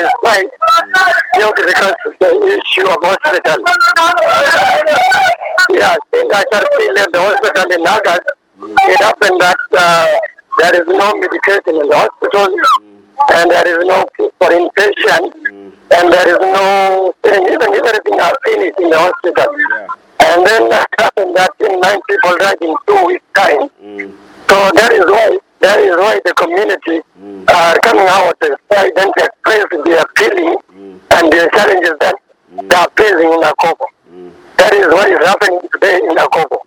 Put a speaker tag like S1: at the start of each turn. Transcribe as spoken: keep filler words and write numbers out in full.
S1: despite due to because of the issue of hospital. Yeah, since I started still at the hospital in August, it happened that uh, there is no medication in the hospital, and there is no food for inpatient, and there is no, even everything are finished in the hospital.
S2: Yeah.
S1: And then it happened that in nine people died in two weeks' time.
S2: Mm.
S1: So that is why that is why the community
S2: Mm.
S1: are coming out to fight and to express their feeling
S2: Mm.
S1: and the challenges that
S2: Mm.
S1: they are facing in Akobo.
S2: Mm.
S1: That is what is happening today in Akobo.